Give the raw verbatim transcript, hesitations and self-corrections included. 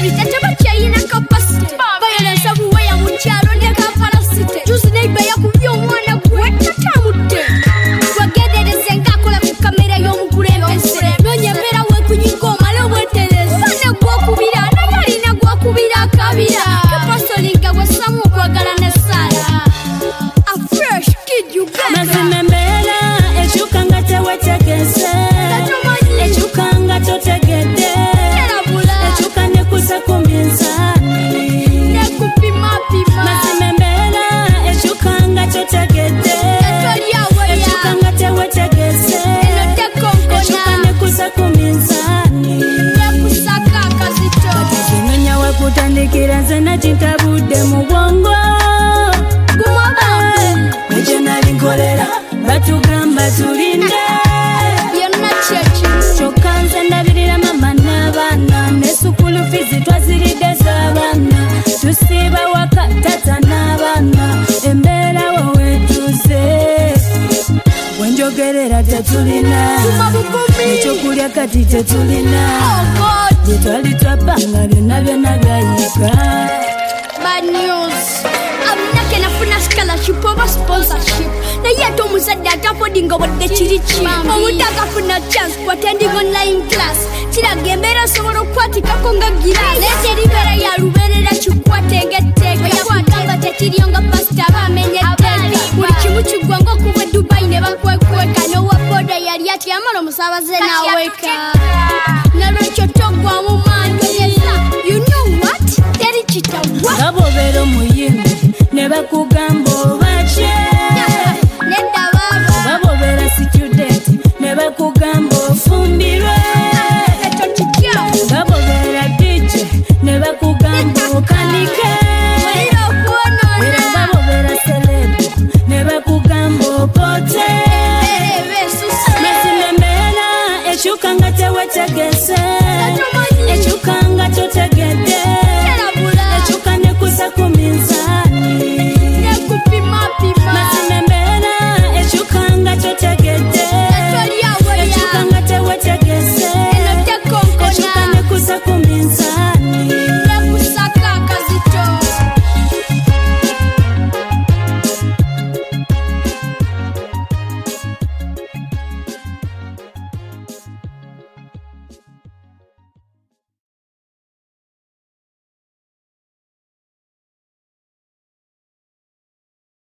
Stability tebakyayina capacity violence everywhere mu kyalo ne kapalacity juice neighbor yakubye omwana gwe tatamudde wagendereze ngakola ku kamera y'omukulembeze nonyemera wekunyinga omale obwetereza bane gwokubira naye alina gwokubira akabira kapasolinga bwesamu okwagala ne sala a fresh kid you get mazimembera ekyukanga tewetegese ekyukanga totegedde ekyuka nekuza ku minzani nekupimapima mazimembera ekyukanga totegedde ekyukanga tewetegese ekyuka nekuza ku minzani nekusaka akazito kinyonya wakutandikira nze nakintabudde mu bwongo ekyo nali nkolera batugamba tulinde byonna kyeki kyokka nze ndabirira mama n'abaana ne sukulu fizi twaziridde z'abaana tusiiba waka tata n'abaana embeera wawetuze wenjogerera tetulina ekyokulya kati tetulina bye twali twabbanga byonna byonna byayika. Bad news. Aminake nafuna scholarship oba sponsorship. Naye ate omuzadde atafodinga wadde kiri ki. Omuntu akafuna chance kuattending online class. Kiraga embeera osobola okukwatikako nga girasi. Naye teribeera ya lubeerera kikwate ng'etteeka. Kwatanga tekiriyo nga pasita bamenye etteeka. Buli kimu kiggwa ng'okuva e Dubai ne bakwekweka. N'owa boda yali ati yamala omusaabaze n'aweeka. Nalwekyo toggwamu maanyi. You know what? Teri kitawa. Nga bw'obeera omuyimbi ne bakugamba obakye. Nedda baba. Nga bw'obeera student ne bakugamba ofumbirwe. Ekyo kitya. Nga bw'obeera D J ne bakugamba okanike. Mulira okwonoona. Era nga bw'obeera celeb ne bakugamba opote. Mazima embeera ekyuka nga tewetegese ekyuka nga totegedde